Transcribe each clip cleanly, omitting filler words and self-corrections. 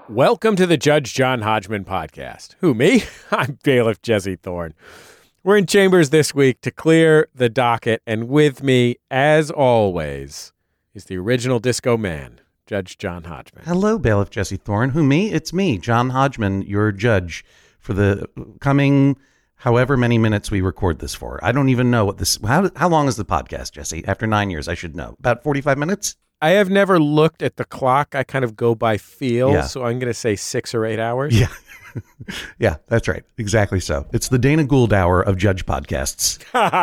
Welcome to the Judge John Hodgman podcast. Who, me? I'm bailiff Jesse Thorne. We're in chambers this week to clear the docket, and with me, as always, is the original disco man, Judge John Hodgman. Hello, bailiff Jesse Thorne. Who, me? It's me, John Hodgman, your judge for the coming however many minutes we record this for. I don't even know what this... How long is the podcast, Jesse? After 9 years, I should know. About 45 minutes? I have never looked at the clock. I kind of go by feel, so I'm going to say 6 or 8 hours. Yeah. Yeah, that's right. Exactly so. It's the Dana Gould hour of judge podcasts.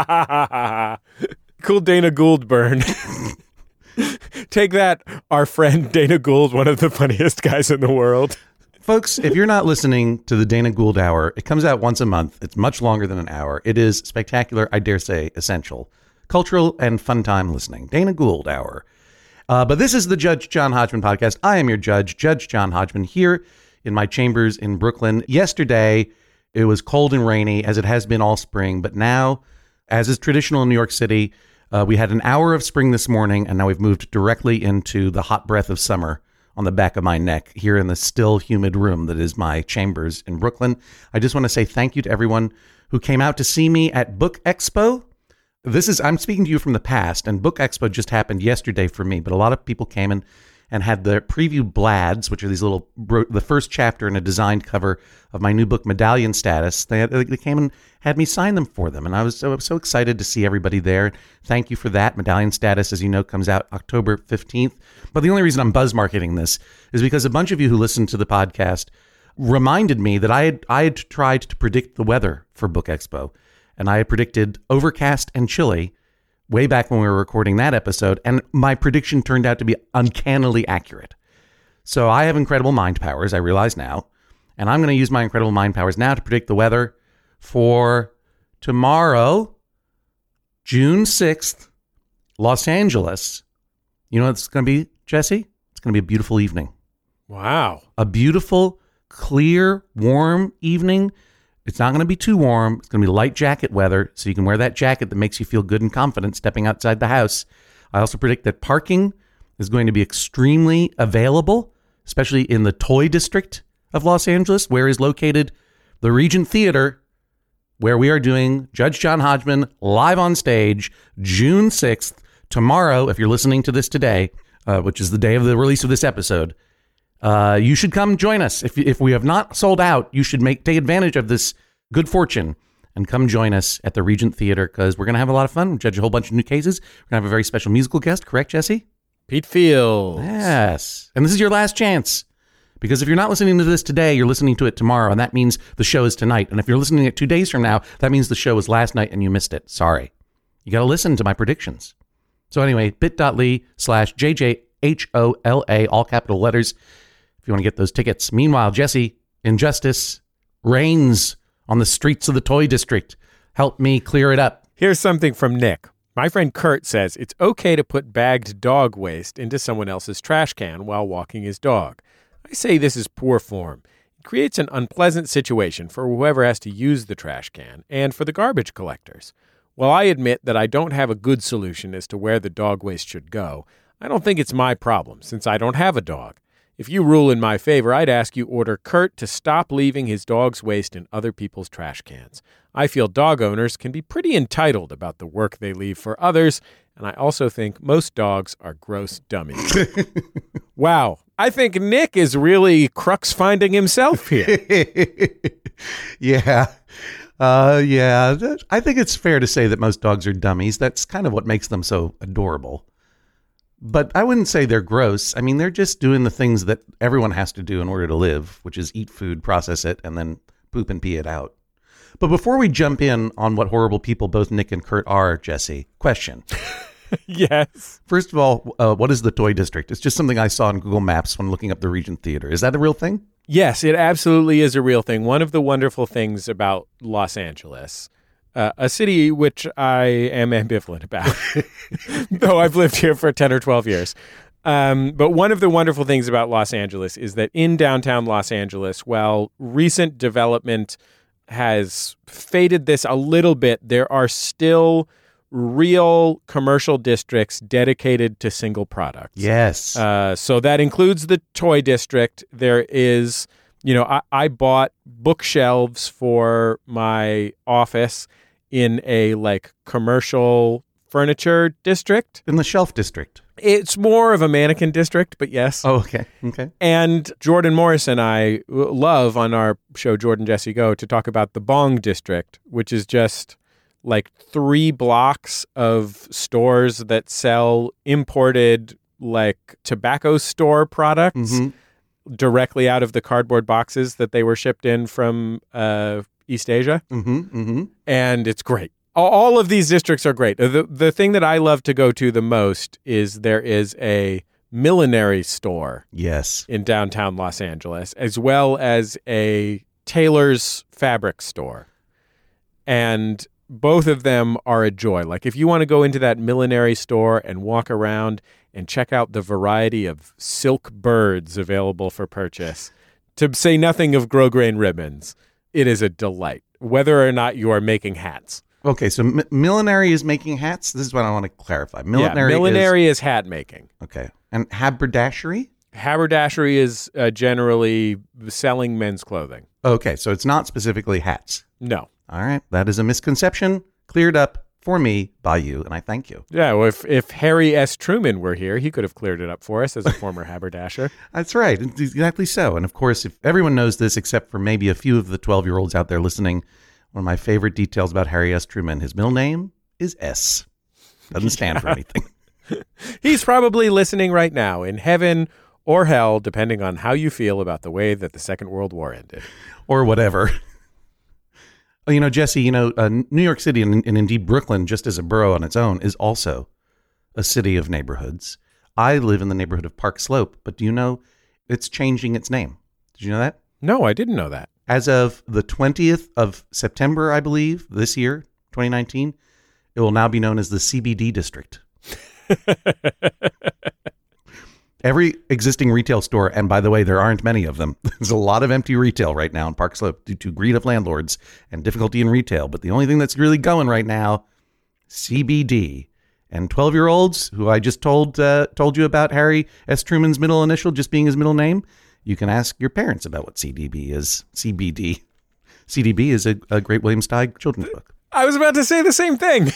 Cool Dana Gould burn. Take that, our friend Dana Gould, one of the funniest guys in the world. Folks, if you're not listening to the Dana Gould hour, it comes out once a month. It's much longer than an hour. It is spectacular, I dare say, essential, cultural, and fun time listening. Dana Gould hour. But this is the Judge John Hodgman podcast. I am your judge, Judge John Hodgman, here in my chambers in Brooklyn. Yesterday, it was cold and rainy, as it has been all spring. But now, as is traditional in New York City, we had an hour of spring this morning, and now we've moved directly into the hot breath of summer on the back of my neck here in the still humid room that is my chambers in Brooklyn. I just want to say thank you to everyone who came out to see me at Book Expo. I'm speaking to you from the past, and Book Expo just happened yesterday for me, but a lot of people came in and had the preview blads, which are these little, the first chapter in a designed cover of my new book, Medallion Status. They came and had me sign them for them, and I was so excited to see everybody there. Thank you for that. Medallion Status, as you know, comes out October 15th. But the only reason I'm buzz marketing this is because a bunch of you who listen to the podcast reminded me that I had tried to predict the weather for Book Expo. And I had predicted overcast and chilly way back when we were recording that episode. And my prediction turned out to be uncannily accurate. So I have incredible mind powers, I realize now. And I'm going to use my incredible mind powers now to predict the weather for tomorrow, June 6th, Los Angeles. You know what it's going to be, Jesse? It's going to be a beautiful evening. Wow. A beautiful, clear, warm evening. It's not going to be too warm. It's going to be light jacket weather, so you can wear that jacket that makes you feel good and confident stepping outside the house. I also predict that parking is going to be extremely available, especially in the toy district of Los Angeles, where is located the Regent Theater, where we are doing Judge John Hodgman live on stage June 6th. Tomorrow, if you're listening to this today, which is the day of the release of this episode, you should come join us. If we have not sold out, you should take advantage of this good fortune and come join us at the Regent Theater, because we're going to have a lot of fun. We'll judge a whole bunch of new cases. We're going to have a very special musical guest. Correct, Jesse? Pete Fields. Yes. And this is your last chance, because if you're not listening to this today, you're listening to it tomorrow, and that means the show is tonight. And if you're listening to it 2 days from now, that means the show was last night and you missed it. Sorry. You got to listen to my predictions. So anyway, bit.ly/JJHOLA, all capital letters, if you want to get those tickets. Meanwhile, Jesse, injustice reigns on the streets of the toy district. Help me clear it up. Here's something from Nick. My friend Kurt says it's okay to put bagged dog waste into someone else's trash can while walking his dog. I say this is poor form. It creates an unpleasant situation for whoever has to use the trash can and for the garbage collectors. While I admit that I don't have a good solution as to where the dog waste should go, I don't think it's my problem since I don't have a dog. If you rule in my favor, I'd ask you order Kurt to stop leaving his dog's waste in other people's trash cans. I feel dog owners can be pretty entitled about the work they leave for others, and I also think most dogs are gross dummies. Wow. I think Nick is really crux finding himself here. Yeah. I think it's fair to say that most dogs are dummies. That's kind of what makes them so adorable. But I wouldn't say they're gross. I mean, they're just doing the things that everyone has to do in order to live, which is eat food, process it, and then poop and pee it out. But before we jump in on what horrible people both Nick and Kurt are, Jesse, question. Yes. First of all, what is the toy district? It's just something I saw on Google Maps when looking up the Regent Theater. Is that a real thing? Yes, it absolutely is a real thing. One of the wonderful things about Los Angeles, a city which I am ambivalent about, though I've lived here for 10 or 12 years. But one of the wonderful things about Los Angeles is that in downtown Los Angeles, while recent development has faded this a little bit, there are still real commercial districts dedicated to single products. Yes. So that includes the toy district. There is, I bought bookshelves for my office in a commercial furniture district. In the shelf district. It's more of a mannequin district, but yes. Oh, okay. Okay. And Jordan Morris and I love on our show, Jordan Jesse Go, to talk about the Bong district, which is just 3 blocks of stores that sell imported tobacco store products directly out of the cardboard boxes that they were shipped in from East Asia. And it's great. All of these districts are great. The thing that I love to go to the most is there is a millinery store in downtown Los Angeles, as well as a tailor's fabric store. And both of them are a joy. If you want to go into that millinery store and walk around and check out the variety of silk birds available for purchase, to say nothing of grosgrain ribbons, it is a delight, whether or not you are making hats. Okay, so millinery is making hats? This is what I want to clarify. Millinery is hat making. Okay. And haberdashery? Haberdashery is generally selling men's clothing. Okay, so it's not specifically hats. No. All right, that is a misconception cleared up for me by you, and I thank you. Yeah, well, if Harry S. Truman were here, he could have cleared it up for us as a former haberdasher. That's right, exactly so. And of course, if everyone knows this except for maybe a few of the 12-year-olds out there listening, one of my favorite details about Harry S. Truman, his middle name is S. Doesn't stand for anything. He's probably listening right now in heaven or hell, depending on how you feel about the way that the Second World War ended. Or whatever. Jesse, New York City and indeed Brooklyn, just as a borough on its own, is also a city of neighborhoods. I live in the neighborhood of Park Slope, but do you know it's changing its name? Did you know that? No, I didn't know that. As of the 20th of September, I believe, this year, 2019, it will now be known as the CBD district. Every existing retail store, and by the way, there aren't many of them. There's a lot of empty retail right now in Park Slope due to greed of landlords and difficulty in retail. But the only thing that's really going right now, CBD. And 12-year-olds, who I just told you about Harry S. Truman's middle initial just being his middle name, you can ask your parents about what CDB is. CBD. CDB is a great William Steig children's book. I was about to say the same thing.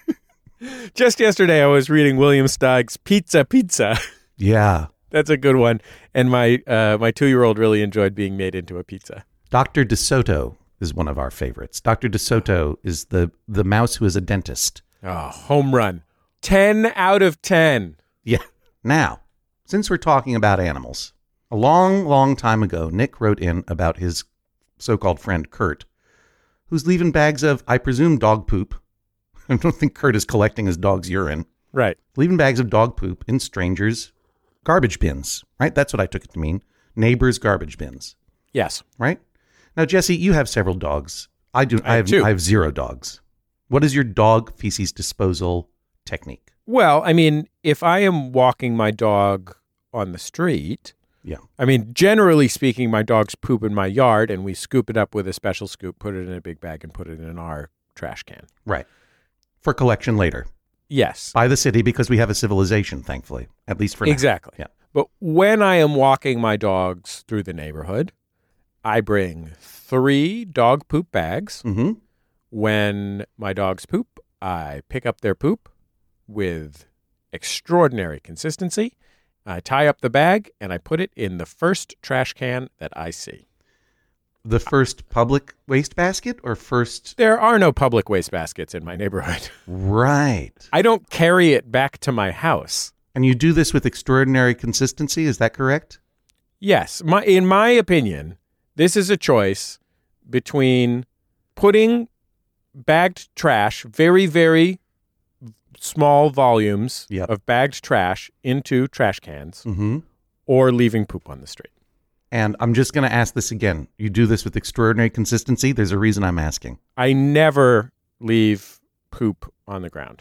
Just yesterday, I was reading William Steig's Pizza. Yeah. That's a good one. And my 2-year-old really enjoyed being made into a pizza. Dr. DeSoto is one of our favorites. Dr. DeSoto is the mouse who is a dentist. Oh, home run. 10 out of 10. Yeah. Now, since we're talking about animals, a long, long time ago, Nick wrote in about his so-called friend Kurt, who's leaving bags of, I presume, dog poop. I don't think Kurt is collecting his dog's urine. Right. Leaving bags of dog poop in strangers' garbage bins, right? That's what I took it to mean. Neighbors' garbage bins. Yes. Right? Now, Jesse, you have several dogs. I do. I have 0 dogs. What is your dog feces disposal technique? Well, if I am walking my dog on the street, generally speaking, my dogs poop in my yard and we scoop it up with a special scoop, put it in a big bag and put it in our trash can. Right. For collection later. Yes. By the city because we have a civilization, thankfully, at least for now. Exactly. Yeah. But when I am walking my dogs through the neighborhood, I bring 3 dog poop bags. Mm-hmm. When my dogs poop, I pick up their poop with extraordinary consistency. I tie up the bag and I put it in the first trash can that I see. The first public waste basket or first? There are no public waste baskets in my neighborhood. Right. I don't carry it back to my house. And you do this with extraordinary consistency, is that correct? Yes. In my opinion, this is a choice between putting bagged trash, very, very small volumes of bagged trash into trash cans, or leaving poop on the street. And I'm just going to ask this again. You do this with extraordinary consistency? There's a reason I'm asking. I never leave poop on the ground.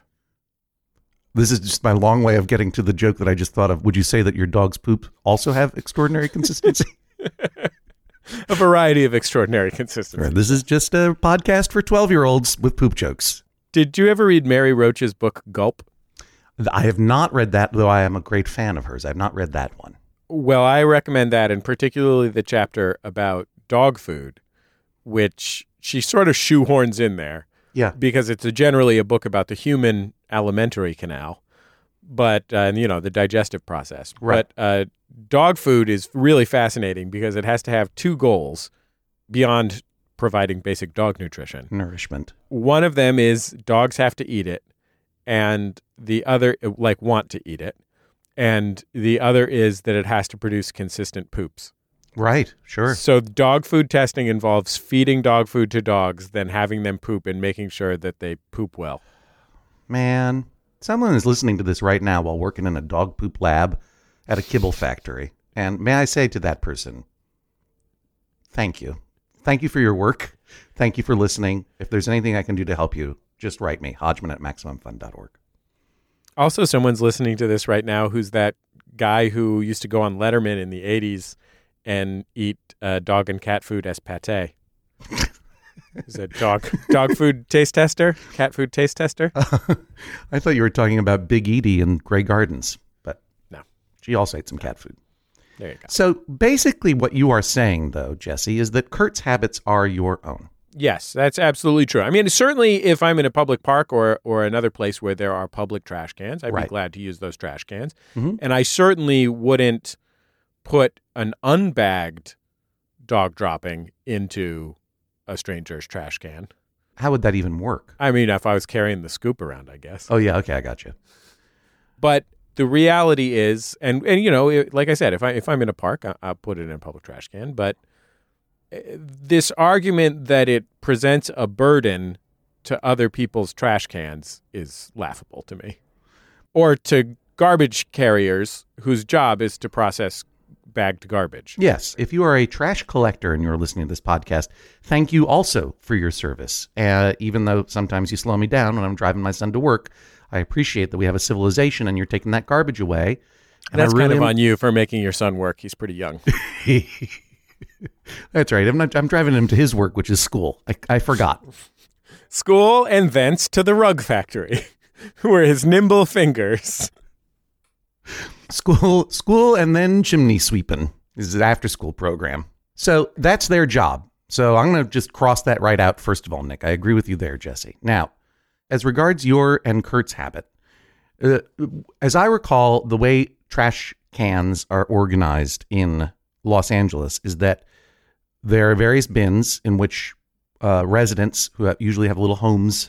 This is just my long way of getting to the joke that I just thought of. Would you say that your dog's poop also have extraordinary consistency? A variety of extraordinary consistency. Right, this is just a podcast for 12-year-olds with poop jokes. Did you ever read Mary Roach's book, Gulp? I have not read that, though I am a great fan of hers. I have not read that one. Well, I recommend that, and particularly the chapter about dog food, which she sort of shoehorns in there. Yeah. Because it's generally a book about the human alimentary canal, but, the digestive process. Right. But dog food is really fascinating because it has to have two goals beyond providing basic dog nutrition. Nourishment. One of them is dogs have to eat it, and the other, want to eat it. And the other is that it has to produce consistent poops. Right, sure. So dog food testing involves feeding dog food to dogs, then having them poop and making sure that they poop well. Man, someone is listening to this right now while working in a dog poop lab at a kibble factory. And may I say to that person, thank you. Thank you for your work. Thank you for listening. If there's anything I can do to help you, just write me, hodgman@maximumfun.org. Also, someone's listening to this right now who's that guy who used to go on Letterman in the 80s and eat dog and cat food as pate. Is it dog food taste tester? Cat food taste tester? I thought you were talking about Big Edie in Grey Gardens, but no. She also ate some cat food. There you go. So basically what you are saying, though, Jesse, is that Kurt's habits are your own. Yes, that's absolutely true. I mean, certainly if I'm in a public park or another place where there are public trash cans, I'd be glad to use those trash cans. Mm-hmm. And I certainly wouldn't put an unbagged dog dropping into a stranger's trash can. How would that even work? I mean, if I was carrying the scoop around, I guess. Oh, yeah. Okay, I got you. But the reality is, and like I said, if I'm in a park, I'll put it in a public trash can. But this argument that it presents a burden to other people's trash cans is laughable to me. Or to garbage carriers whose job is to process bagged garbage. Yes. If you are a trash collector and you're listening to this podcast, thank you also for your service. Even though sometimes you slow me down when I'm driving my son to work, I appreciate that we have a civilization and you're taking that garbage away. And that's kind of on you for making your son work. He's pretty young. That's right. I'm driving him to his work, which is school. I forgot. School and thence to the rug factory, where his nimble fingers. School and then chimney sweeping is an after-school program. So that's their job. So I'm going to just cross that right out, first of all, Nick. I agree with you there, Jesse. Now, as regards your and Kurt's habit, as I recall, the way trash cans are organized in Los Angeles is that there are various bins in which residents who usually have little homes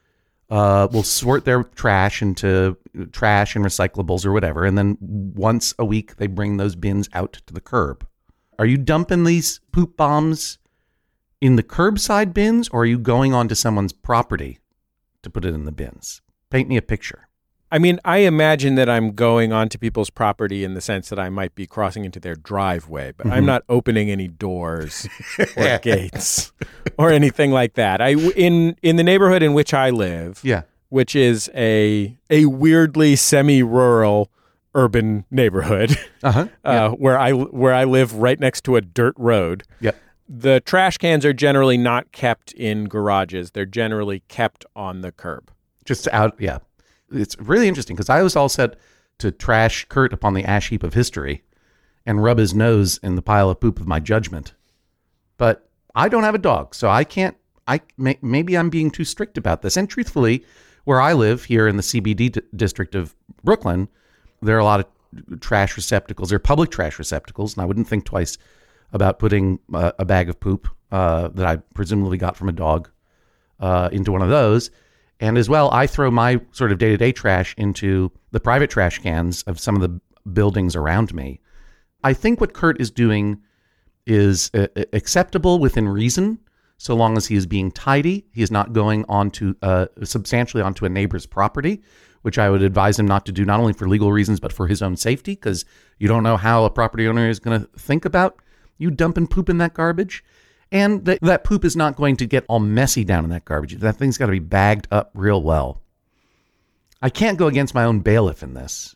will sort their trash into trash and recyclables or whatever. And then once a week, they bring those bins out to the curb. Are you dumping these poop bombs in the curbside bins, or are you going onto someone's property to put it in the bins? Paint me a picture. I mean, I imagine that I'm going onto people's property in the sense that I might be crossing into their driveway, but I'm not opening any doors or gates or anything like that. In the neighborhood in which I live, which is a weirdly semi-rural urban neighborhood, where I live right next to a dirt road. Yep. The trash cans are generally not kept in garages. They're generally kept on the curb. Just out, yeah. It's really interesting because I was all set to trash Kurt upon the ash heap of history and rub his nose in the pile of poop of my judgment. But I don't have a dog, so I can't, maybe I'm being too strict about this. And truthfully, where I live here in the CBD district of Brooklyn, there are a lot of trash receptacles. They're public trash receptacles, and I wouldn't think twice about putting a bag of poop that I presumably got from a dog into one of those. And as well, I throw my sort of day-to-day trash into the private trash cans of some of the buildings around me. I think what Kurt is doing is acceptable within reason, so long as he is being tidy. He is not going onto substantially onto a neighbor's property, which I would advise him not to do, not only for legal reasons, but for his own safety, because you don't know how a property owner is going to think about you dumping poop in that garbage. And that poop is not going to get all messy down in that garbage. That thing's got to be bagged up real well. I can't go against my own bailiff in this.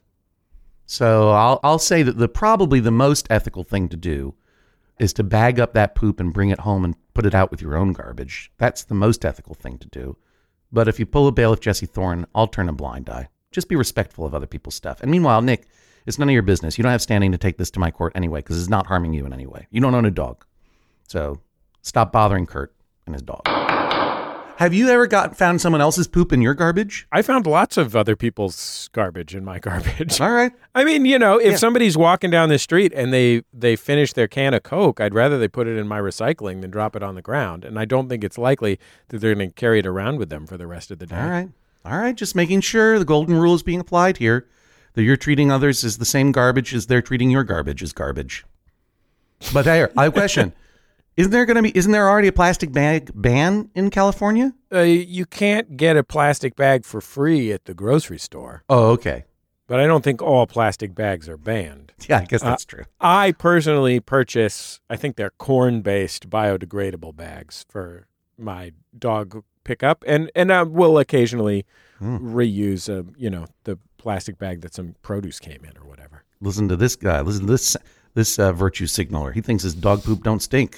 So I'll say that probably the most ethical thing to do is to bag up that poop and bring it home and put it out with your own garbage. That's the most ethical thing to do. But if you pull a bailiff Jesse Thorne, I'll turn a blind eye. Just be respectful of other people's stuff. And meanwhile, Nick, it's none of your business. You don't have standing to take this to my court anyway, because it's not harming you in any way. You don't own a dog. So stop bothering Kurt and his dog. Have you ever found someone else's poop in your garbage? I found lots of other people's garbage in my garbage. All right. I mean, if somebody's walking down the street and they finish their can of Coke, I'd rather they put it in my recycling than drop it on the ground. And I don't think it's likely that they're going to carry it around with them for the rest of the day. All right. Just making sure the golden rule is being applied here, that you're treating others as the same garbage as they're treating your garbage as garbage. But here, I have a question. Isn't there already a plastic bag ban in California? You can't get a plastic bag for free at the grocery store. Oh, okay. But I don't think all plastic bags are banned. Yeah, I guess that's true. I personally purchase, I think they're corn-based biodegradable bags for my dog pickup, and I will occasionally reuse the plastic bag that some produce came in or whatever. Listen to this guy. Listen to this virtue signaler. He thinks his dog poop don't stink.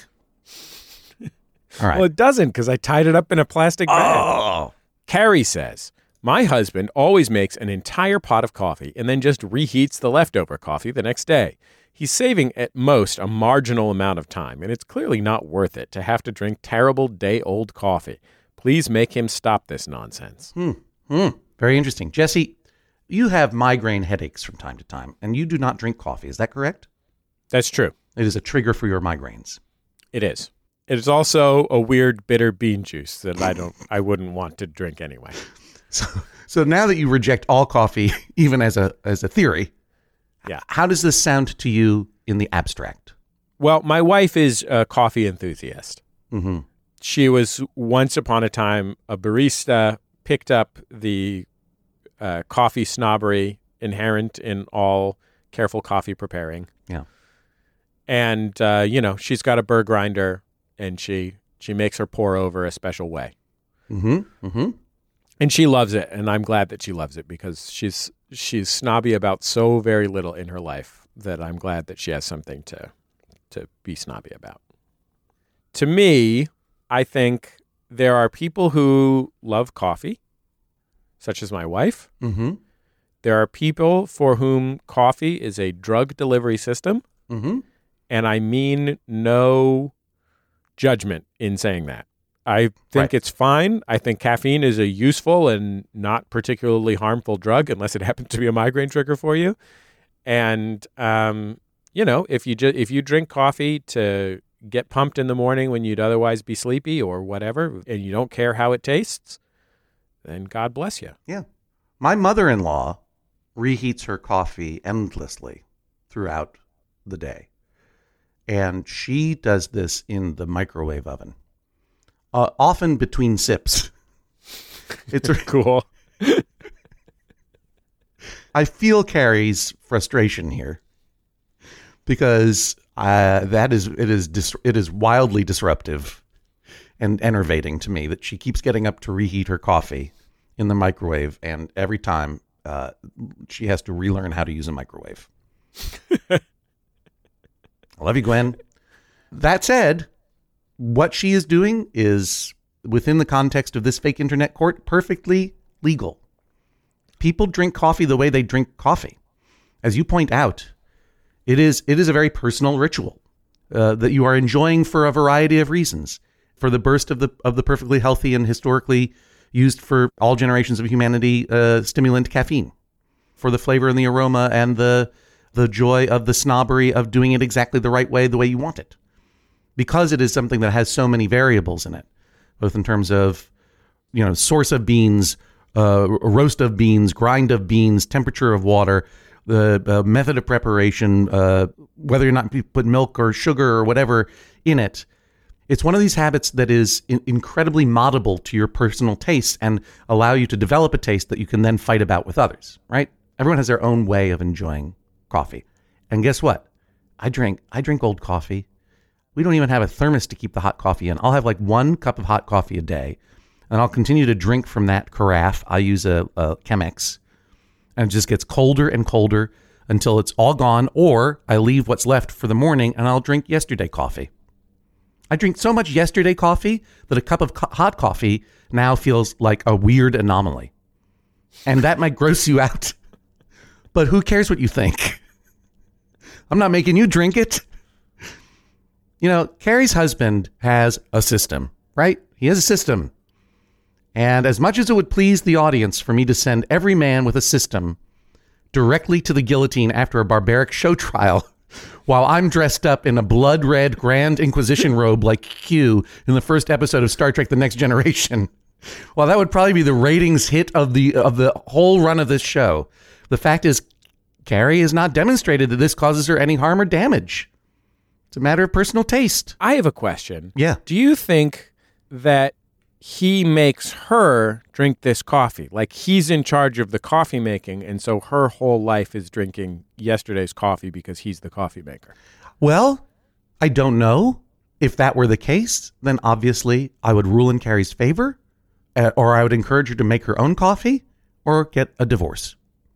All right. Well, it doesn't, because I tied it up in a plastic bag. Oh. Carrie says, my husband always makes an entire pot of coffee and then just reheats the leftover coffee the next day. He's saving at most a marginal amount of time, and it's clearly not worth it to have to drink terrible day-old coffee. Please make him stop this nonsense. Very interesting. Jesse, you have migraine headaches from time to time, and you do not drink coffee. Is that correct? That's true. It is a trigger for your migraines. It is. It is also a weird bitter bean juice that I wouldn't want to drink anyway. So now that you reject all coffee, even as a theory, yeah. How does this sound to you in the abstract? Well, my wife is a coffee enthusiast. Mm-hmm. She was once upon a time a barista, picked up the coffee snobbery inherent in all careful coffee preparing. Yeah. And, she's got a burr grinder, and she makes her pour over a special way. Mm-hmm. Mm-hmm. And she loves it, and I'm glad that she loves it, because she's snobby about so very little in her life that I'm glad that she has something to be snobby about. To me, I think there are people who love coffee, such as my wife. Mm-hmm. There are people for whom coffee is a drug delivery system. Mm-hmm. And I mean no judgment in saying that. I think It's fine. I think caffeine is a useful and not particularly harmful drug, unless it happens to be a migraine trigger for you. And, if you drink coffee to get pumped in the morning when you'd otherwise be sleepy or whatever, and you don't care how it tastes, then God bless you. Yeah. My mother-in-law reheats her coffee endlessly throughout the day. And she does this in the microwave oven, often between sips. It's cool. I feel Carrie's frustration here, because it is wildly disruptive and enervating to me that she keeps getting up to reheat her coffee in the microwave, and every time she has to relearn how to use a microwave. I love you, Gwen. That said, what she is doing is, within the context of this fake internet court, perfectly legal. People drink coffee the way they drink coffee. As you point out, it is a very personal ritual that you are enjoying for a variety of reasons. For the burst of the perfectly healthy and historically used for all generations of humanity stimulant caffeine. For the flavor and the aroma and the joy of the snobbery of doing it exactly the right way, the way you want it. Because it is something that has so many variables in it, both in terms of, source of beans, roast of beans, grind of beans, temperature of water, the method of preparation, whether or not you put milk or sugar or whatever in it. It's one of these habits that is incredibly moddable to your personal tastes and allow you to develop a taste that you can then fight about with others, right? Everyone has their own way of enjoying coffee. And guess what? I drink old coffee. We don't even have a thermos to keep the hot coffee in. I'll have like 1 cup of hot coffee a day, and I'll continue to drink from that carafe. I use a Chemex, and it just gets colder and colder until it's all gone, or I leave what's left for the morning and I'll drink yesterday coffee. I drink so much yesterday coffee that a cup of hot coffee now feels like a weird anomaly. And that might gross you out. But who cares what you think? I'm not making you drink it. You know, Carrie's husband has a system, right? He has a system. And as much as it would please the audience for me to send every man with a system directly to the guillotine after a barbaric show trial, while I'm dressed up in a blood-red Grand Inquisition robe like Q in the first episode of Star Trek: The Next Generation, well, that would probably be the ratings hit of the whole run of this show. The fact is, Carrie has not demonstrated that this causes her any harm or damage. It's a matter of personal taste. I have a question. Yeah. Do you think that he makes her drink this coffee? Like he's in charge of the coffee making, and so her whole life is drinking yesterday's coffee because he's the coffee maker. Well, I don't know. If that were the case, then obviously I would rule in Carrie's favor, or I would encourage her to make her own coffee or get a divorce.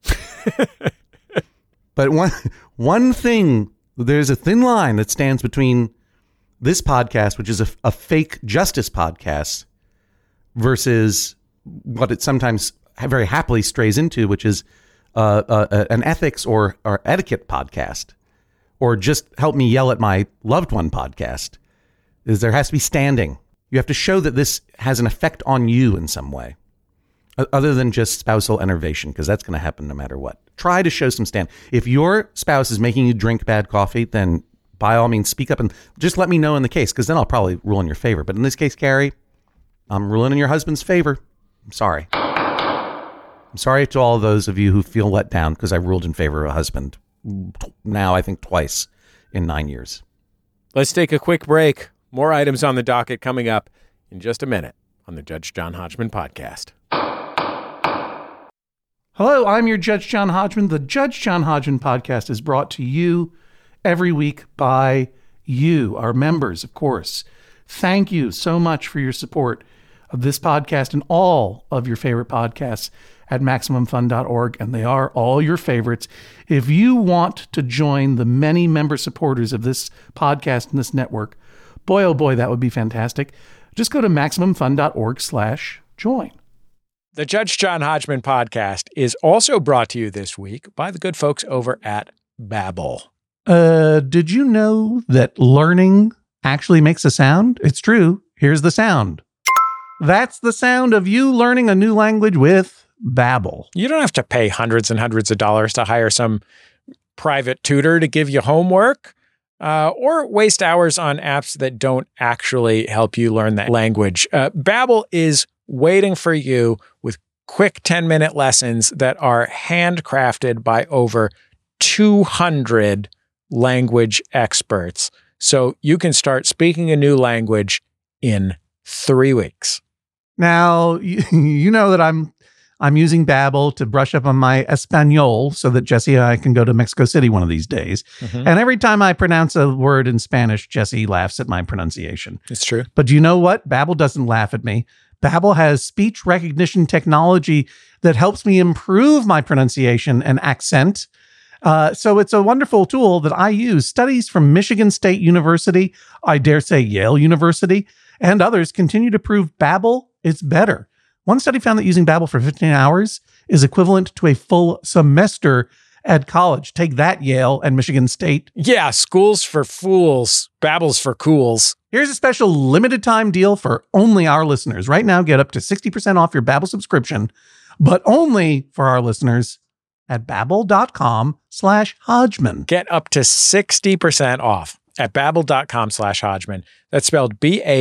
But one thing, there's a thin line that stands between this podcast, which is a fake justice podcast, versus what it sometimes very happily strays into, which is an ethics or etiquette podcast, or just help me yell at my loved one podcast. Is there has to be standing. You have to show that this has an effect on you in some way, other than just spousal enervation, because that's going to happen no matter what. Try to show some stand. If your spouse is making you drink bad coffee, then by all means speak up and just let me know in the case, because then I'll probably rule in your favor. But in this case, Carrie, I'm ruling in your husband's favor. I'm sorry. I'm sorry to all those of you who feel let down because I ruled in favor of a husband. Now, I think twice in 9 years. Let's take a quick break. More items on the docket coming up in just a minute on the Judge John Hodgman podcast. Hello, I'm your Judge John Hodgman. The Judge John Hodgman podcast is brought to you every week by you, our members, of course. Thank you so much for your support of this podcast and all of your favorite podcasts at MaximumFun.org, and they are all your favorites. If you want to join the many member supporters of this podcast and this network, boy, oh boy, that would be fantastic. Just go to MaximumFun.org/join. The Judge John Hodgman podcast is also brought to you this week by the good folks over at Babbel. Did you know that learning actually makes a sound? It's true. Here's the sound. That's the sound of you learning a new language with Babbel. You don't have to pay hundreds and hundreds of dollars to hire some private tutor to give you homework or waste hours on apps that don't actually help you learn that language. Babbel is waiting for you with quick 10-minute lessons that are handcrafted by over 200 language experts. So you can start speaking a new language in 3 weeks. Now, you know that I'm using Babbel to brush up on my Espanol so that Jesse and I can go to Mexico City one of these days. Mm-hmm. And every time I pronounce a word in Spanish, Jesse laughs at my pronunciation. It's true. But do you know what? Babbel doesn't laugh at me. Babbel has speech recognition technology that helps me improve my pronunciation and accent. So it's a wonderful tool that I use. Studies from Michigan State University, I dare say Yale University, and others continue to prove Babbel is better. One study found that using Babbel for 15 hours is equivalent to a full semester at college. Take that, Yale and Michigan State. Yeah, school's for fools. Babbel's for cools. Here's a special limited time deal for only our listeners. Right now, get up to 60% off your Babbel subscription, but only for our listeners at Babbel.com/Hodgman. Get up to 60% off at Babbel.com/Hodgman. That's spelled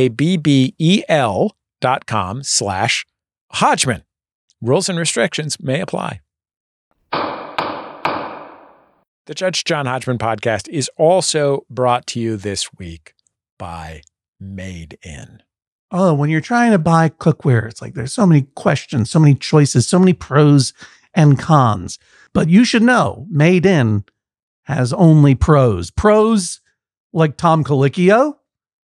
BABBEL.com/Hodgman. Rules and restrictions may apply. The Judge John Hodgman podcast is also brought to you this week by Made In. Oh, when you're trying to buy cookware, it's like there's so many questions, so many choices, so many pros and cons. But you should know, Made In has only pros. Pros like Tom Colicchio,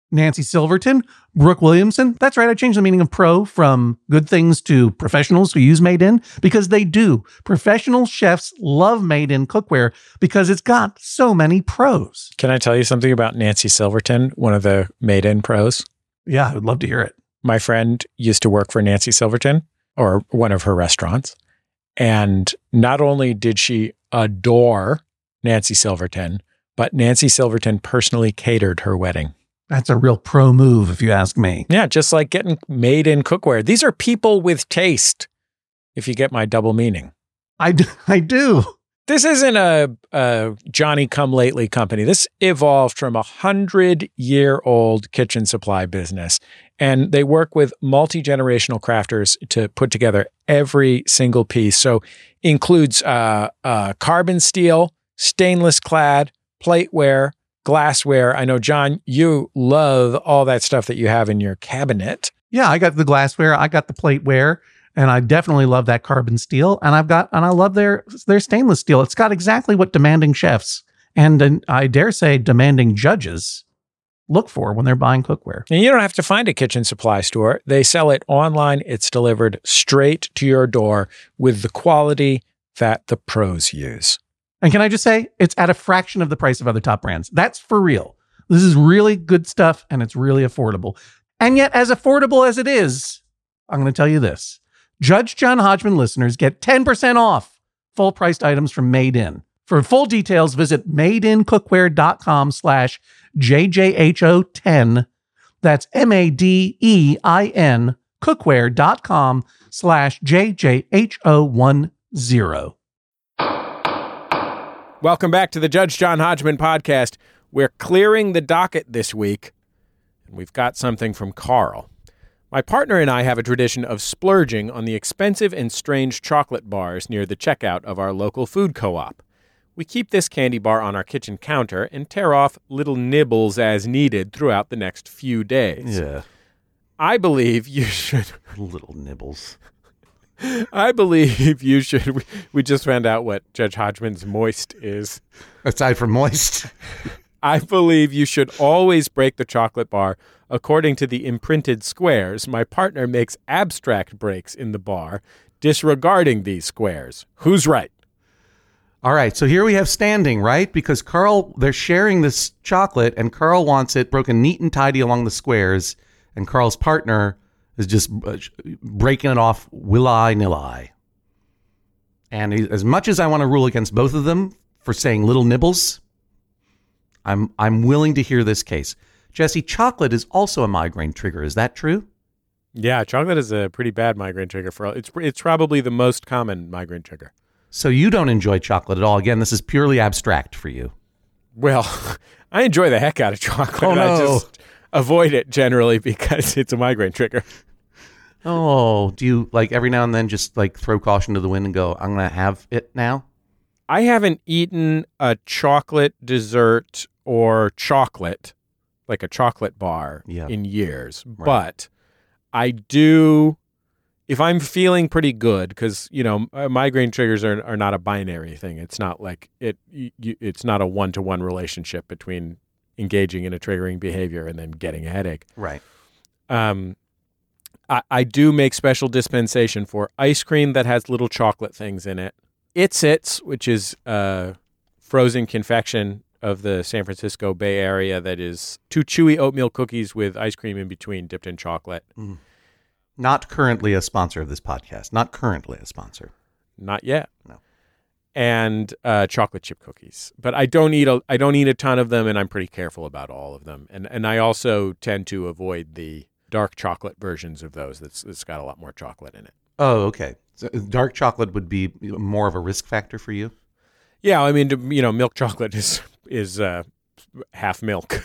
Nancy Silverton, Brooke Williamson. That's right. I changed the meaning of pro from good things to professionals who use Made In because they do. Professional chefs love Made In cookware because it's got so many pros. Can I tell you something about Nancy Silverton, one of the Made In pros? Yeah, I would love to hear it. My friend used to work for Nancy Silverton, or one of her restaurants. And not only did she adore Nancy Silverton, but Nancy Silverton personally catered her wedding. That's a real pro move, if you ask me. Yeah, just like getting Made In cookware. These are people with taste, if you get my double meaning. I do. This isn't a Johnny-come-lately company. This evolved from 100-year-old kitchen supply business. And they work with multi-generational crafters to put together every single piece. So includes carbon steel, stainless clad, plateware, glassware. I know, John, you love all that stuff that you have in your cabinet. Yeah, I got the glassware, I got the plateware, and I definitely love that carbon steel. And I love their stainless steel. It's got exactly what demanding chefs and I dare say demanding judges look for when they're buying cookware. And you don't have to find a kitchen supply store. They sell it online. It's delivered straight to your door with the quality that the pros use. And can I just say, it's at a fraction of the price of other top brands. That's for real. This is really good stuff, and it's really affordable. And yet, as affordable as it is, I'm going to tell you this. Judge John Hodgman listeners get 10% off full-priced items from Made In. For full details, visit madeincookware.com/JJHO10. That's MADEIN cookware.com/JJHO10. Welcome back to the Judge John Hodgman podcast. We're clearing the docket this week, and we've got something from Carl. My partner and I have a tradition of splurging on the expensive and strange chocolate bars near the checkout of our local food co-op. We keep this candy bar on our kitchen counter and tear off little nibbles as needed throughout the next few days. Yeah. I believe you should... Little nibbles. I believe you should... We just found out what Judge Hodgman's moist is. Aside from moist. I believe you should always break the chocolate bar according to the imprinted squares. My partner makes abstract breaks in the bar, disregarding these squares. Who's right? All right, so here we have standing, right? Because Carl, they're sharing this chocolate, and Carl wants it broken neat and tidy along the squares, and Carl's partner is just breaking it off willy-nilly. And as much as I want to rule against both of them for saying little nibbles, I'm willing to hear this case. Jesse, chocolate is also a migraine trigger. Is that true? Yeah, chocolate is a pretty bad migraine trigger. It's probably the most common migraine trigger. So you don't enjoy chocolate at all. Again, this is purely abstract for you. Well, I enjoy the heck out of chocolate. Oh, no. I just avoid it generally because it's a migraine trigger. Oh, do you like every now and then just like throw caution to the wind and go, I'm going to have it now? I haven't eaten a chocolate dessert or chocolate, like a chocolate bar, in years. Right. But I do, if I'm feeling pretty good, because, you know, migraine triggers are not a binary thing. It's not like it's not a one-to-one relationship between engaging in a triggering behavior and then getting a headache. Right. I do make special dispensation for ice cream that has little chocolate things in it. It's which is frozen confection of the San Francisco Bay Area that is 2 chewy oatmeal cookies with ice cream in between dipped in chocolate. Mm. Not currently a sponsor of this podcast. Not currently a sponsor. Not yet. No. And chocolate chip cookies. But I don't eat a ton of them, and I'm pretty careful about all of them. And I also tend to avoid the dark chocolate versions of those that's got a lot more chocolate in it. Oh, okay. So dark chocolate would be more of a risk factor for you? Yeah, I mean, you know, milk chocolate is half milk.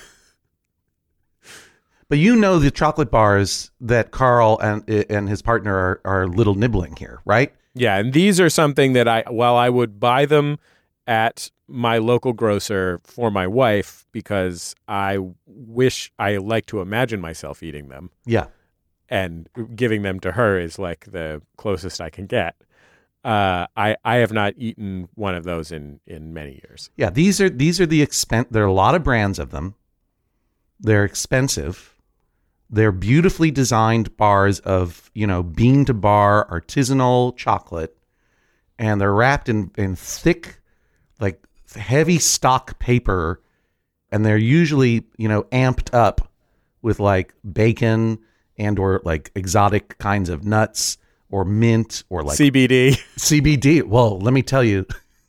But you know the chocolate bars that Carl and his partner are little nibbling here, right? Yeah, and these are something that I would buy them at my local grocer for my wife because I like to imagine myself eating them. Yeah. And giving them to her is like the closest I can get. I have not eaten one of those in many years. Yeah, these are the expense. There are a lot of brands of them. They're expensive. They're beautifully designed bars of, bean to bar artisanal chocolate. And they're wrapped in thick, like heavy stock paper. And they're usually, amped up with like bacon and or like exotic kinds of nuts or mint or like CBD. Well, let me tell you,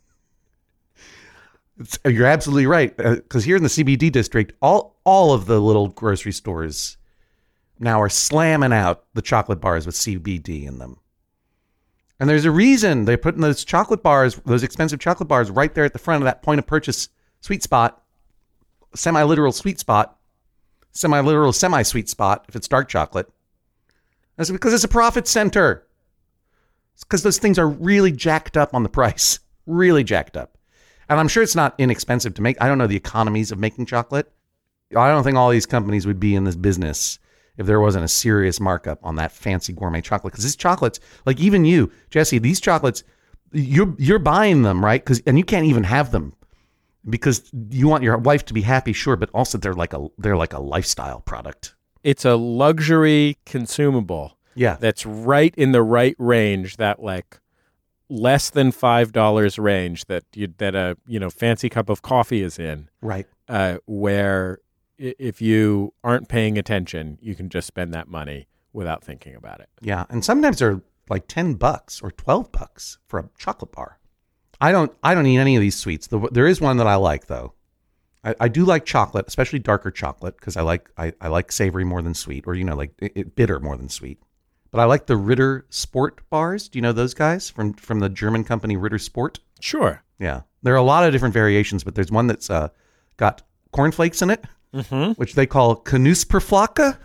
you're absolutely right. Because here in the CBD district, all of the little grocery stores now are slamming out the chocolate bars with CBD in them. And there's a reason they're putting those chocolate bars, those expensive chocolate bars, right there at the front of that point of purchase sweet spot, semi-literal sweet spot, semi-literal semi-sweet spot if it's dark chocolate. That's because it's a profit center. It's because those things are really jacked up on the price, really jacked up. And I'm sure it's not inexpensive to make. I don't know the economies of making chocolate. I don't think all these companies would be in this business if there wasn't a serious markup on that fancy gourmet chocolate. Because these chocolates, like even you, Jesse, these chocolates, you're buying them, right? And you can't even have them because you want your wife to be happy, sure, but also they're like a lifestyle product. It's a luxury consumable. Yeah, that's right in the right range, that like less than $5 range that a fancy cup of coffee is in. Right. Where if you aren't paying attention, you can just spend that money without thinking about it. Yeah, and sometimes they're like $10 or $12 for a chocolate bar. I don't eat any of these sweets. There is one that I like though. I do like chocolate, especially darker chocolate, because I like savory more than sweet, or bitter more than sweet. But I like the Ritter Sport bars. Do you know those guys from the German company Ritter Sport? Sure. Yeah, there are a lot of different variations, but there's one that's got cornflakes in it, which they call Knusperflocke.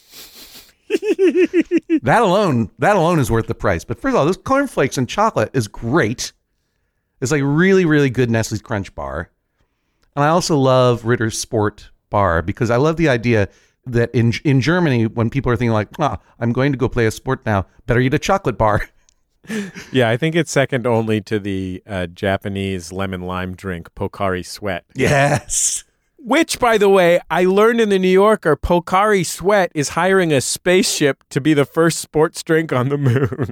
That alone is worth the price. But first of all, those cornflakes and chocolate is great. It's like really, really good Nestle's Crunch bar. And I also love Ritter Sport bar because I love the idea that in Germany, when people are thinking like, I'm going to go play a sport now, better eat a chocolate bar. Yeah, I think it's second only to the Japanese lemon lime drink, Pocari Sweat. Yes. Which, by the way, I learned in the New Yorker, Pocari Sweat is hiring a spaceship to be the first sports drink on the moon.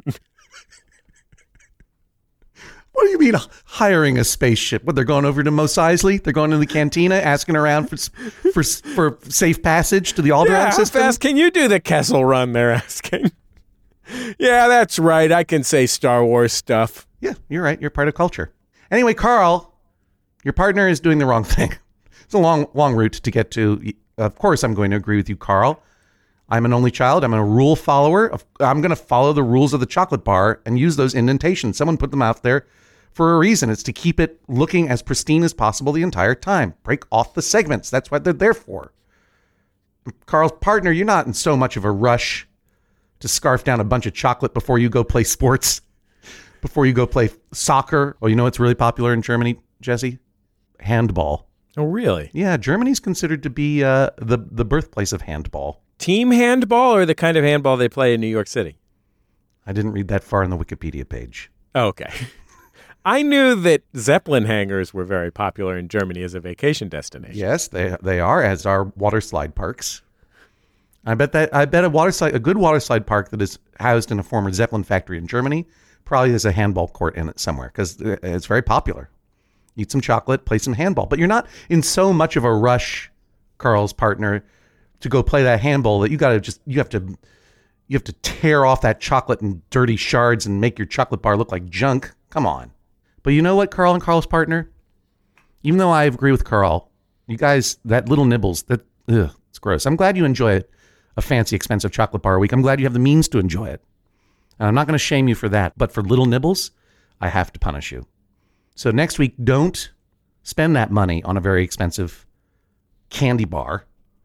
What do you mean hiring a spaceship? What, they're going over to Mos Eisley? They're going to the cantina, asking around for safe passage to the Alderaan system? How fast can you do the Kessel Run, they're asking. Yeah, that's right. I can say Star Wars stuff. Yeah, you're right. You're part of culture. Anyway, Carl, your partner is doing the wrong thing. It's a long route to get to. Of course, I'm going to agree with you, Carl. I'm an only child. I'm a rule follower. I'm going to follow the rules of the chocolate bar and use those indentations. Someone put them out there for a reason. It's to keep it looking as pristine as possible the entire time. Break off the segments. That's what they're there for. Carl's partner, you're not in so much of a rush to scarf down a bunch of chocolate before you go play sports, before you go play soccer. Oh, you know what's really popular in Germany, Jesse? Handball. Oh, really? Yeah, Germany's considered to be the birthplace of handball. Team handball or the kind of handball they play in New York City? I didn't read that far on the Wikipedia page. Oh, okay. I knew that Zeppelin hangars were very popular in Germany as a vacation destination. Yes, they are, as are water slide parks. I bet a good water slide park that is housed in a former Zeppelin factory in Germany probably has a handball court in it somewhere because it's very popular. Eat some chocolate, play some handball, but you're not in so much of a rush, Carl's partner, to go play that handball that you have to tear off that chocolate in dirty shards and make your chocolate bar look like junk. Come on. But you know what, Carl and Carl's partner? Even though I agree with Carl, you guys, that Little Nibbles, it's gross. I'm glad you enjoy a fancy, expensive chocolate bar a week. I'm glad you have the means to enjoy it. And I'm not going to shame you for that. But for Little Nibbles, I have to punish you. So next week, don't spend that money on a very expensive candy bar.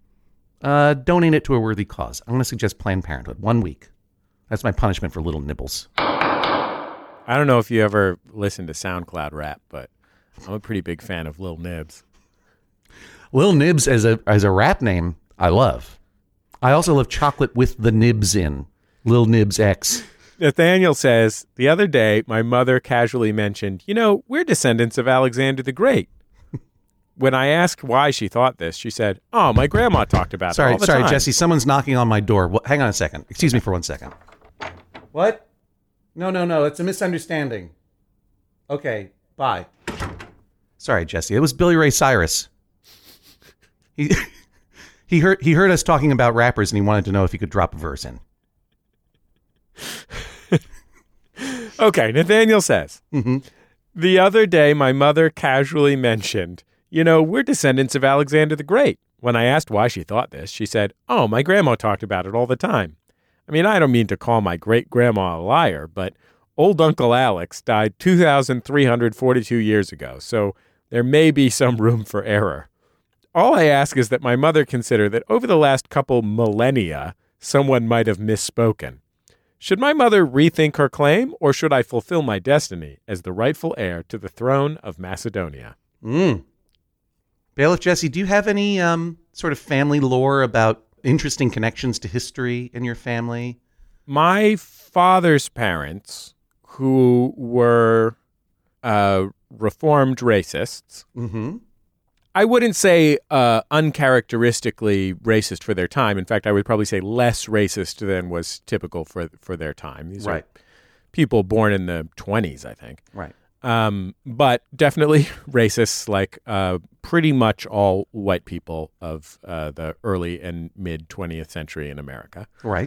Donate it to a worthy cause. I'm going to suggest Planned Parenthood. 1 week. That's my punishment for Little Nibbles. I don't know if you ever listened to SoundCloud rap, but I'm a pretty big fan of Lil Nibs. Lil Nibs as a rap name, I love. I also love chocolate with the nibs in. Lil Nibs X. Nathaniel says, the other day, my mother casually mentioned, we're descendants of Alexander the Great. When I asked why she thought this, she said, "Oh, my grandma talked about it all the Sorry, time." Jesse. Someone's knocking on my door. Hang on a second. Excuse me for 1 second. What? No. It's a misunderstanding. Okay, bye. Sorry, Jesse. It was Billy Ray Cyrus. He heard us talking about rappers and he wanted to know if he could drop a verse in. Okay, Nathaniel says, The other day, my mother casually mentioned, we're descendants of Alexander the Great. When I asked why she thought this, she said, "Oh, my grandma talked about it all the time." I mean, I don't mean to call my great-grandma a liar, but old Uncle Alex died 2,342 years ago, so there may be some room for error. All I ask is that my mother consider that over the last couple millennia, someone might have misspoken. Should my mother rethink her claim, or should I fulfill my destiny as the rightful heir to the throne of Macedonia? Bailiff Jesse, do you have any sort of family lore about interesting connections to history in your family? My father's parents, who were Reformed racists, I wouldn't say uncharacteristically racist for their time. In fact, I would probably say less racist than was typical for their time. These are people born in the 20s, I think. Right. But definitely racists, like pretty much all white people of the early and mid 20th century in America. Right.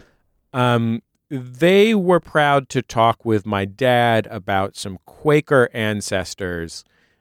They were proud to talk with my dad about some Quaker ancestors,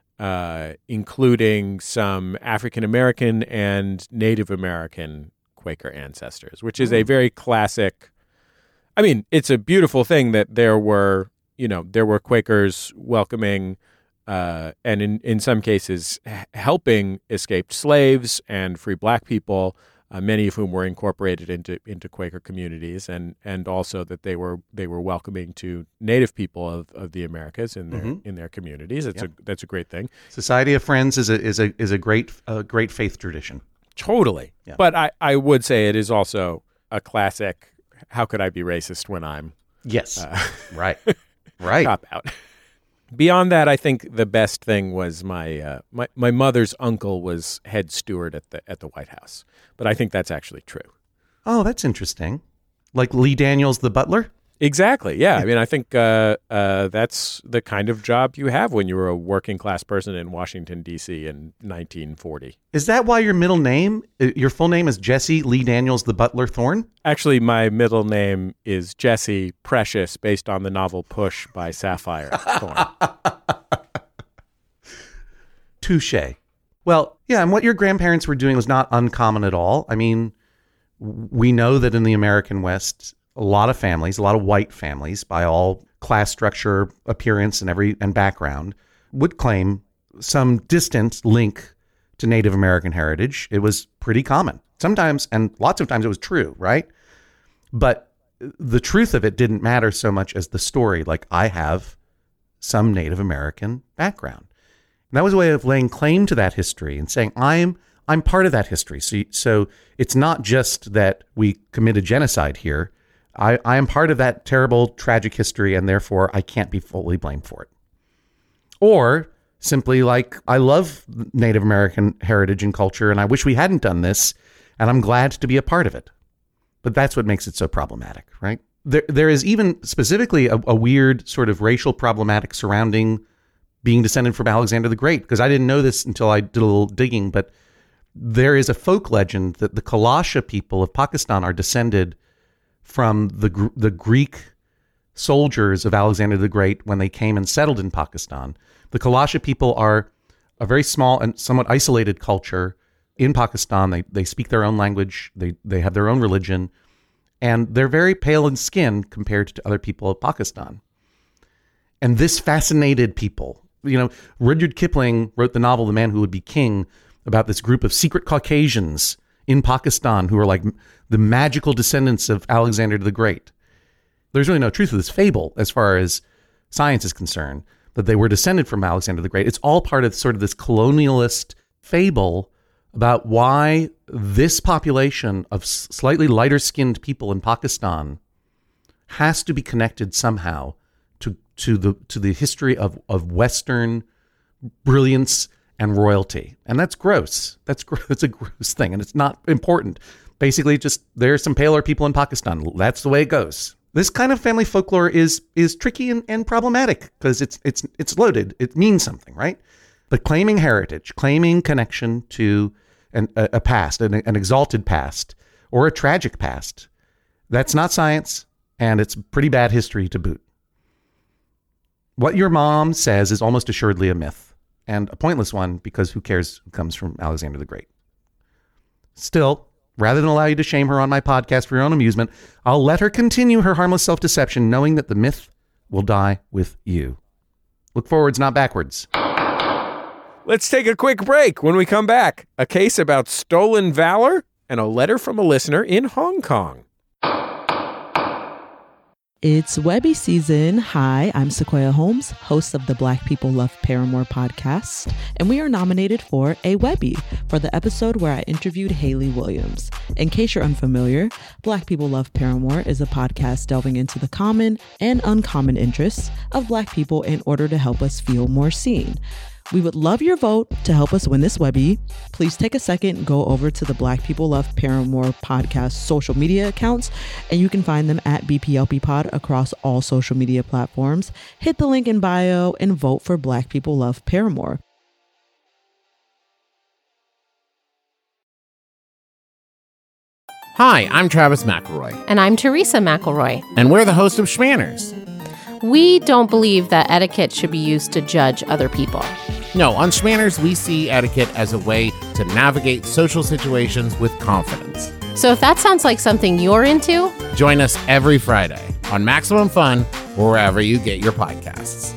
including some African-American and Native American Quaker ancestors, which is a very classic. I mean, it's a beautiful thing that there were Quakers welcoming and in some cases helping escaped slaves and free black people, many of whom were incorporated into Quaker communities, and also that they were welcoming to Native people of the Americas in their communities. That's a great thing. Society of Friends is a great faith tradition. Totally. Yeah. But I would say it is also a classic. How could I be racist when I'm right. Cop out. Beyond that, I think the best thing was my mother's uncle was head steward at the White House, but I think that's actually true. Oh, that's interesting. Like Lee Daniels, the butler? Exactly. Yeah. I mean, I think that's the kind of job you have when you were a working class person in Washington, D.C. in 1940. Is that why your full name is Jesse Lee Daniels, the Butler Thorne? Actually, my middle name is Jesse Precious, based on the novel Push by Sapphire Thorne. Touché. Well, yeah, and what your grandparents were doing was not uncommon at all. I mean, we know that in the American West, a lot of families, a lot of white families, by all class structure, appearance, and background, would claim some distant link to Native American heritage. It was pretty common. Sometimes, and lots of times, it was true, right? But the truth of it didn't matter so much as the story. Like, I have some Native American background. And that was a way of laying claim to that history and saying, I'm part of that history. So it's not just that we committed genocide here. I am part of that terrible, tragic history, and therefore I can't be fully blamed for it. Or simply like, I love Native American heritage and culture, and I wish we hadn't done this, and I'm glad to be a part of it. But that's what makes it so problematic, right? There is even specifically a weird sort of racial problematic surrounding being descended from Alexander the Great, because I didn't know this until I did a little digging, but there is a folk legend that the Kalasha people of Pakistan are descended from the Greek soldiers of Alexander the Great when they came and settled in Pakistan. The Kalasha people are a very small and somewhat isolated culture in Pakistan. They speak their own language. They have their own religion, and they're very pale in skin compared to other people of Pakistan. And this fascinated people. Rudyard Kipling wrote the novel The Man Who Would Be King about this group of secret Caucasians in Pakistan who are like the magical descendants of Alexander the Great. There's really no truth to this fable as far as science is concerned, that they were descended from Alexander the Great. It's all part of sort of this colonialist fable about why this population of slightly lighter skinned people in Pakistan has to be connected somehow to the history of Western brilliance and royalty. And that's gross. It's a gross thing, and it's not important. Basically, just there's some paler people in Pakistan. That's the way it goes. This kind of family folklore is tricky and problematic because it's loaded. It means something, right? But claiming heritage, claiming connection to a past, an exalted past, or a tragic past, that's not science, and it's pretty bad history to boot. What your mom says is almost assuredly a myth, and a pointless one, because who cares who comes from Alexander the Great. Still, rather than allow you to shame her on my podcast for your own amusement, I'll let her continue her harmless self-deception, knowing that the myth will die with you. Look forwards, not backwards. Let's take a quick break. When we come back, a case about stolen valor and a letter from a listener in Hong Kong. It's Webby season. Hi, I'm Sequoia Holmes, host of the Black People Love Paramore podcast, and we are nominated for a Webby for the episode where I interviewed Hayley Williams. In case you're unfamiliar, Black People Love Paramore is a podcast delving into the common and uncommon interests of Black people in order to help us feel more seen. We would love your vote to help us win this Webby. Please take a second and go over to the Black People Love Paramore podcast social media accounts, and you can find them at BPLP Pod across all social media platforms. Hit the link in bio and vote for Black People Love Paramore. Hi, I'm Travis McElroy. And I'm Teresa McElroy. And we're the host of Schmanners. We don't believe that etiquette should be used to judge other people. No, on Schmanners, we see etiquette as a way to navigate social situations with confidence. So if that sounds like something you're into, join us every Friday on Maximum Fun or wherever you get your podcasts.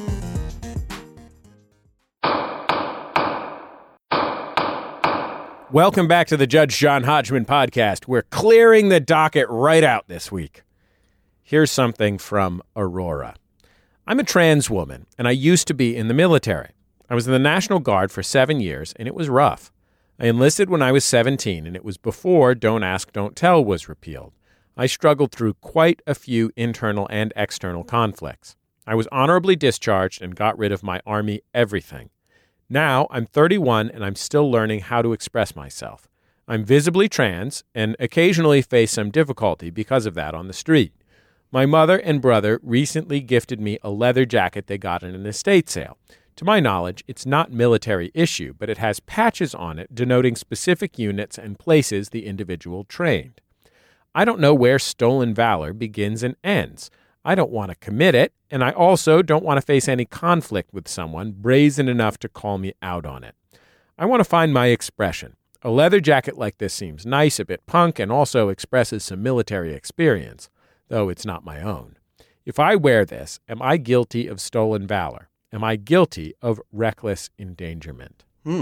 Welcome back to the Judge John Hodgman podcast. We're clearing the docket right out this week. Here's something from Aurora. I'm a trans woman, and I used to be in the military. I was in the National Guard for 7 years, and it was rough. I enlisted when I was 17, and it was before Don't Ask, Don't Tell was repealed. I struggled through quite a few internal and external conflicts. I was honorably discharged and got rid of my Army everything. Now I'm 31, and I'm still learning how to express myself. I'm visibly trans and occasionally face some difficulty because of that on the street. My mother and brother recently gifted me a leather jacket they got in an estate sale. To my knowledge, it's not military issue, but it has patches on it denoting specific units and places the individual trained. I don't know where stolen valor begins and ends. I don't want to commit it, and I also don't want to face any conflict with someone brazen enough to call me out on it. I want to find my expression. A leather jacket like this seems nice, a bit punk, and also expresses some military experience, though it's not my own. If I wear this, am I guilty of stolen valor? Am I guilty of reckless endangerment?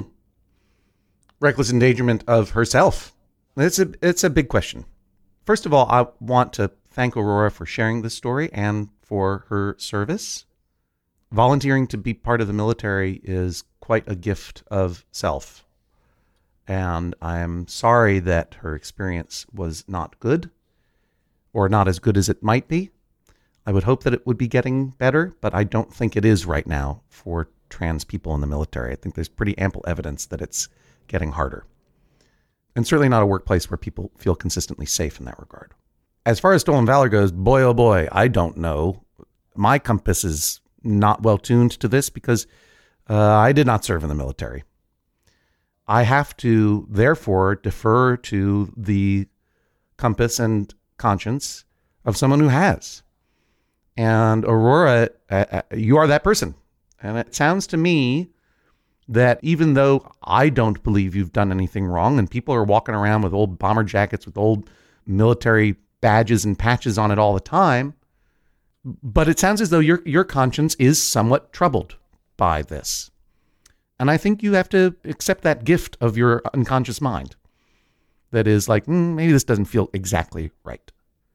Reckless endangerment of herself. It's a big question. First of all, I want to thank Aurora for sharing this story and for her service. Volunteering to be part of the military is quite a gift of self. And I'm sorry that her experience was not good, or not as good as it might be. I would hope that it would be getting better, but I don't think it is right now for trans people in the military. I think there's pretty ample evidence that it's getting harder. And certainly not a workplace where people feel consistently safe in that regard. As far as stolen valor goes, boy, oh boy, I don't know. My compass is not well tuned to this because I did not serve in the military. I have to, therefore, defer to the compass and conscience of someone who has. And Aurora, you are that person. And it sounds to me that even though I don't believe you've done anything wrong, and people are walking around with old bomber jackets with old military badges and patches on it all the time, but it sounds as though your conscience is somewhat troubled by this. And I think you have to accept that gift of your unconscious mind that is like, maybe this doesn't feel exactly right.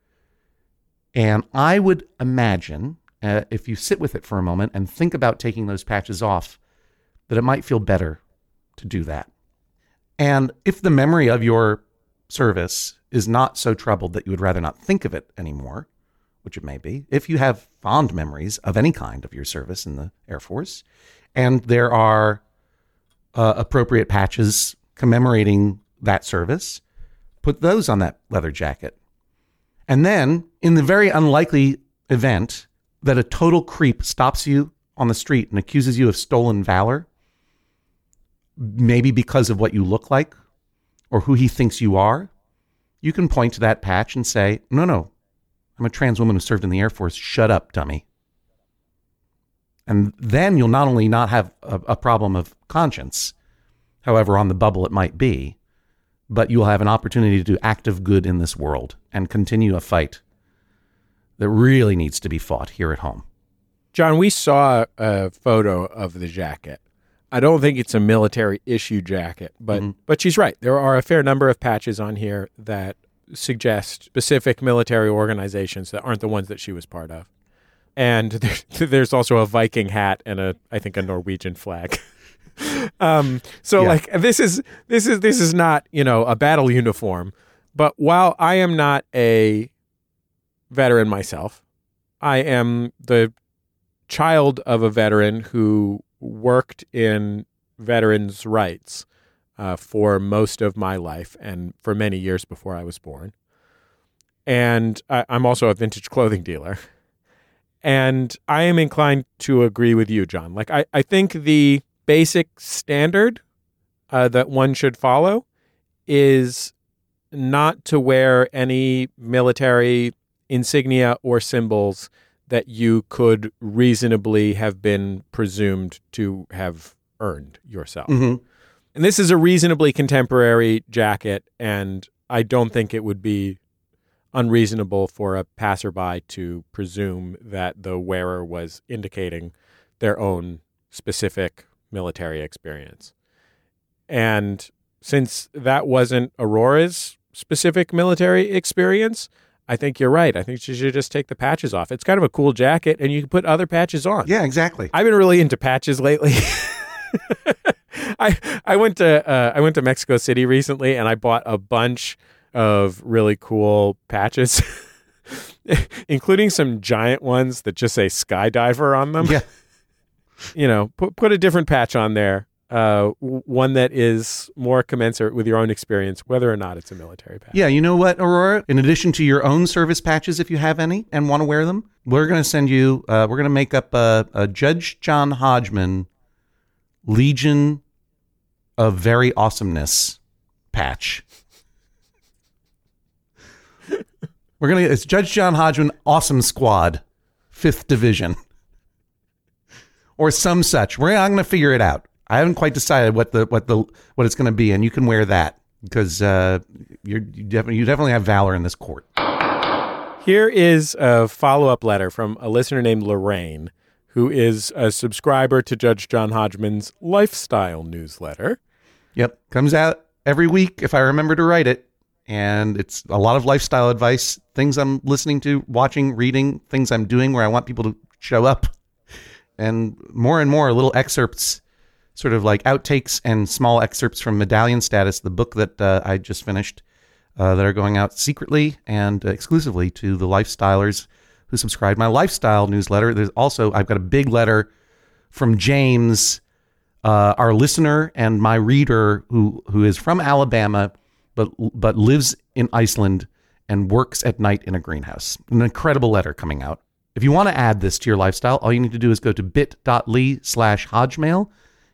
And I would imagine, if you sit with it for a moment and think about taking those patches off, that it might feel better to do that. And if the memory of your service is not so troubled that you would rather not think of it anymore, which it may be, if you have fond memories of any kind of your service in the Air Force, and there are appropriate patches commemorating that service. Put those on that leather jacket. And then, in the very unlikely event that a total creep stops you on the street and accuses you of stolen valor, maybe because of what you look like or who he thinks you are, you can point to that patch and say, no, I'm a trans woman who served in the Air Force. Shut up, dummy. And then you'll not only not have a problem of conscience, however on the bubble it might be, but you'll have an opportunity to do active good in this world and continue a fight that really needs to be fought here at home. John, we saw a photo of the jacket. I don't think it's a military issue jacket, but she's right. There are a fair number of patches on here that suggest specific military organizations that aren't the ones that she was part of. And there's also a Viking hat and I think a Norwegian flag. This is not, a battle uniform, but while I am not a veteran myself, I am the child of a veteran who worked in veterans' rights for most of my life and for many years before I was born. And I'm also a vintage clothing dealer. And I am inclined to agree with you, John. Like, I think the basic standard that one should follow is not to wear any military insignia or symbols that you could reasonably have been presumed to have earned yourself. Mm-hmm. And this is a reasonably contemporary jacket, and I don't think it would be unreasonable for a passerby to presume that the wearer was indicating their own specific military experience. And since that wasn't Aurora's specific military experience, I think you're right. I think she should just take the patches off. It's kind of a cool jacket, and you can put other patches on. Yeah, exactly. I've been really into patches lately. I went to Mexico City recently, and I bought a bunch of really cool patches, including some giant ones that just say skydiver on them. Yeah. Put a different patch on there. One that is more commensurate with your own experience, whether or not it's a military patch. Yeah, you know what, Aurora? In addition to your own service patches, if you have any and want to wear them, we're going to send you, we're going to make up a Judge John Hodgman Legion of Very Awesomeness patch. It's Judge John Hodgman Awesome Squad, 5th Division. Or some such. I'm going to figure it out. I haven't quite decided what it's going to be, and you can wear that because you definitely have valor in this court. Here is a follow-up letter from a listener named Lorraine, who is a subscriber to Judge John Hodgman's lifestyle newsletter. Yep, comes out every week if I remember to write it, and it's a lot of lifestyle advice, things I'm listening to, watching, reading, things I'm doing where I want people to show up, and more little excerpts, sort of like outtakes and small excerpts from Medallion Status, the book that I just finished, that are going out secretly and exclusively to the lifestylers who subscribe to my lifestyle newsletter. There's also, I've got a big letter from James, our listener and my reader who is from Alabama, but lives in Iceland and works at night in a greenhouse. An incredible letter coming out. If you want to add this to your lifestyle, all you need to do is go to bit.ly/Hodgmail,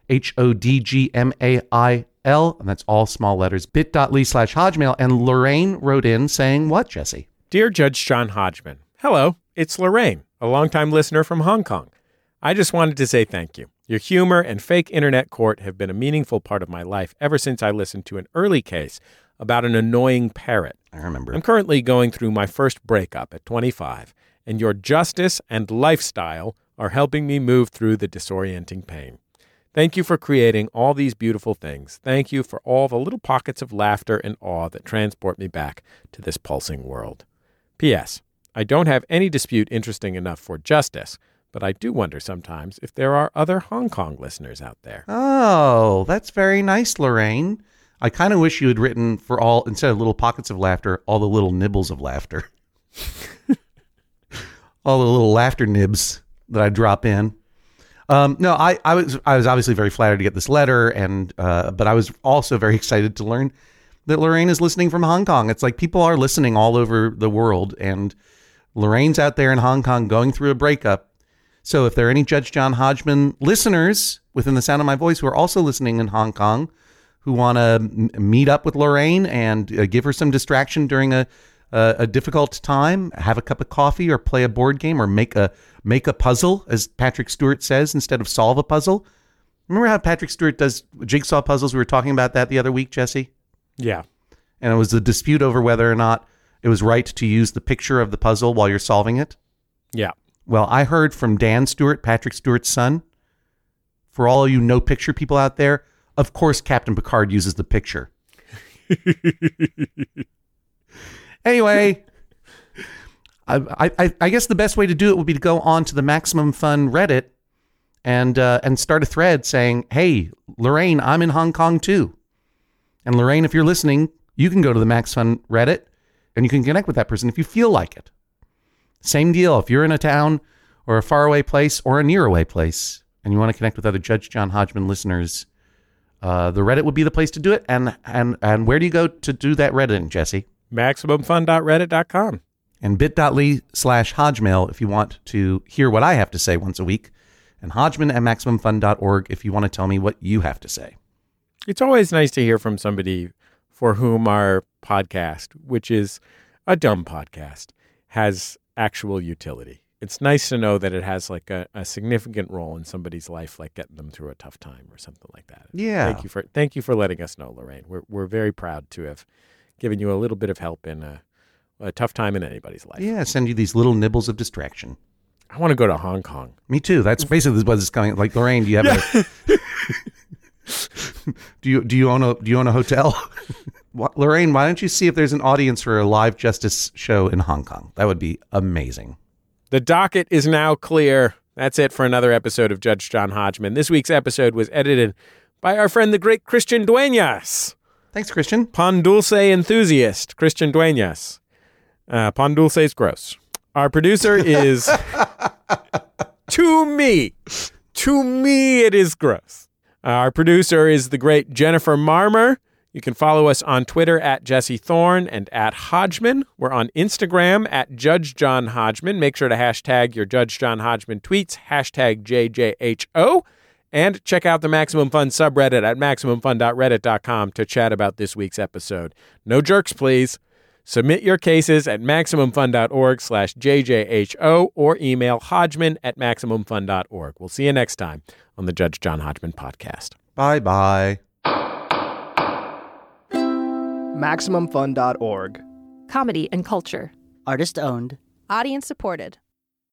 HODGMAIL, and that's all small letters, bit.ly/Hodgmail. And Lorraine wrote in saying what, Jesse? Dear Judge John Hodgman, hello, it's Lorraine, a longtime listener from Hong Kong. I just wanted to say thank you. Your humor and fake internet court have been a meaningful part of my life ever since I listened to an early case about an annoying parrot. I remember. I'm currently going through my first breakup at 25, and your justice and lifestyle are helping me move through the disorienting pain. Thank you for creating all these beautiful things. Thank you for all the little pockets of laughter and awe that transport me back to this pulsing world. P.S. I don't have any dispute interesting enough for justice, but I do wonder sometimes if there are other Hong Kong listeners out there. Oh, that's very nice, Lorraine. I kind of wish you had written for all, instead of little pockets of laughter, all the little nibbles of laughter. All the little laughter nibs that I drop in. No, I was obviously very flattered to get this letter, and but I was also very excited to learn that Lorraine is listening from Hong Kong. It's like people are listening all over the world, and Lorraine's out there in Hong Kong going through a breakup. So if there are any Judge John Hodgman listeners within the sound of my voice who are also listening in Hong Kong, who want to meet up with Lorraine and give her some distraction during a difficult time, have a cup of coffee or play a board game or make a puzzle, as Patrick Stewart says, instead of solve a puzzle. Remember how Patrick Stewart does jigsaw puzzles? We were talking about that the other week, Jesse. Yeah. And it was a dispute over whether or not it was right to use the picture of the puzzle while you're solving it. Yeah. Well, I heard from Dan Stewart, Patrick Stewart's son. For all you no picture people out there, of course Captain Picard uses the picture. Anyway, I guess the best way to do it would be to go on to the Maximum Fun Reddit and start a thread saying, "Hey, Lorraine, I'm in Hong Kong too." And Lorraine, if you're listening, you can go to the Max Fun Reddit and you can connect with that person if you feel like it. Same deal. If you're in a town or a faraway place or a near-away place and you want to connect with other Judge John Hodgman listeners, the Reddit would be the place to do it. And where do you go to do that Reddit, Jesse? MaximumFun.reddit.com. And bit.ly/Hodgmail if you want to hear what I have to say once a week. And Hodgman@MaximumFun.org if you want to tell me what you have to say. It's always nice to hear from somebody for whom our podcast, which is a dumb podcast, has actual utility. It's nice to know that it has like a significant role in somebody's life, like getting them through a tough time or something like that. Yeah. Thank you for letting us know, Lorraine. We're very proud to have given you a little bit of help in a tough time in anybody's life. Yeah, send you these little nibbles of distraction. I want to go to Hong Kong. Me too. That's basically what is coming. Like, Lorraine, do you have do you own a hotel? Lorraine, why don't you see if there's an audience for a live justice show in Hong Kong? That would be amazing. The docket is now clear. That's it for another episode of Judge John Hodgman. This week's episode was edited by our friend, the great Christian Dueñas. Thanks, Christian. Pan Dulce enthusiast, Christian Dueñas. Pan Dulce is gross. Our producer is, to me, it is gross. Our producer is the great Jennifer Marmer. You can follow us on Twitter at Jesse Thorne and at Hodgman. We're on Instagram at Judge John Hodgman. Make sure to hashtag your Judge John Hodgman tweets, hashtag JJHO. And check out the Maximum Fun subreddit at MaximumFun.reddit.com to chat about this week's episode. No jerks, please. Submit your cases at MaximumFun.org/JJHO or email Hodgman@MaximumFun.org. We'll see you next time on the Judge John Hodgman podcast. Bye-bye. MaximumFun.org. Comedy and culture. Artist owned. Audience supported.